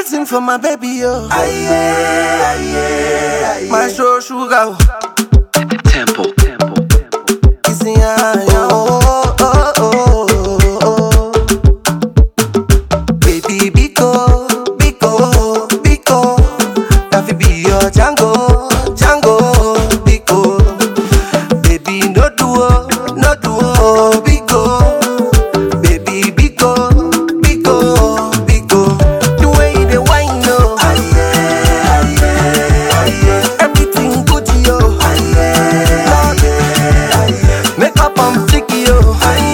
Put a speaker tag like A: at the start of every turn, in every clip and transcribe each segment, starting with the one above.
A: Everything for my baby, yo. My show sugar.
B: Tempo.
A: Kissing her, yo. Baby, Biko. That fi be your Django, Biko. Baby, no duo, Biko. Baby, Biko. The way you dey whine, no. Everything good, yo. Make up on flicky, yo.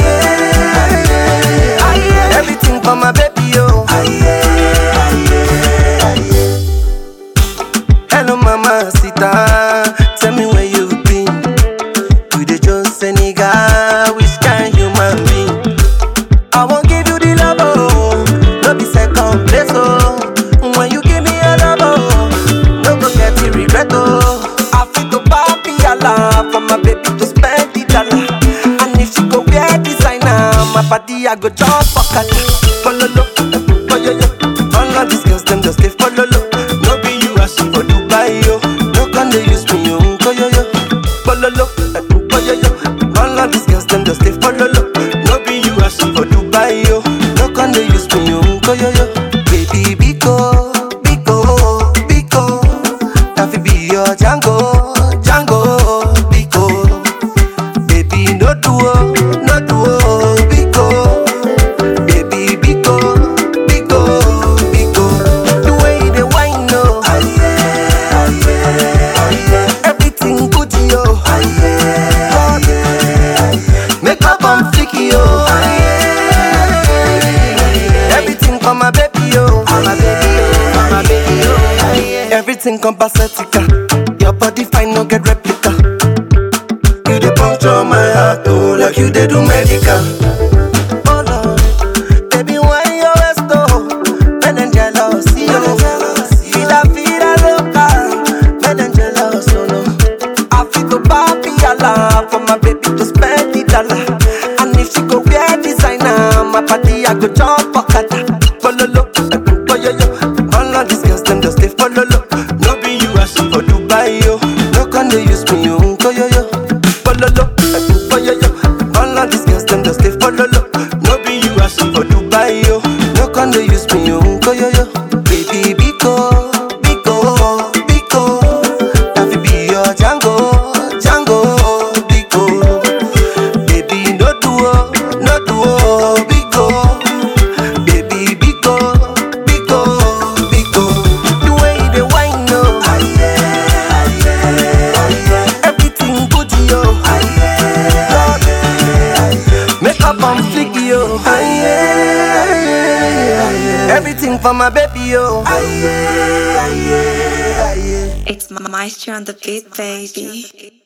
A: Everything for my baby, yo. Hello, mama, sita. Tell me where you've been. You the Jones Senegal, which kind human being? I won't give you the love, oh. No be second place, oh. When you give me a love, oh, no go get the regret, oh. I feel to papi Allah for my baby to spend the dollar. And if she go wear designer, my body I go jump for cat. Follow look, oh yo yo. All of these girls them just stay follow look. No be you as she for Dubai, yo. No can they use me, yo. Go yo yo. Follow look, oh yo yo. All of these girls them just stay follow look. No be you as she for Dubai, yo. No can they use me, yo. Go yo yo. Baby, Biko. That fi be your Django, Biko. Baby, no duo, Biko. Baby, Biko. The way you dey whine, no. Everything good, yo. Make up on flicky, yo. Everything for my baby, yo. Everything compacetica. Your body fine, no get replica. You dey puncture my heart, oh, like you dey do medical. Oh Lord, baby, why you always go? Men them jealous, yo. Vida loca, men them jealous, oh no. I feel to papi Allah for my baby to spend the dollar. And if she go wear designer, my body I go jump for kata. Follow look, oh yo yo. All of these girls them just stay follow look. No be you as she for Dubai, yo. No can they use me, yo. Go yo yo. Follow look, oh yo yo. All of these girls them just stay follow look. No be you as she for Dubai, yo. No can they use me, yo. Go yo yo. Baby, Biko. That fi be your Django, Biko. Baby, no duo, Biko. Baby, Biko. The way you dey whine, no. Everything good, yo. Make up on flicky, yo. Everything for my baby, yo.
C: It's Maestro on the beat, baby.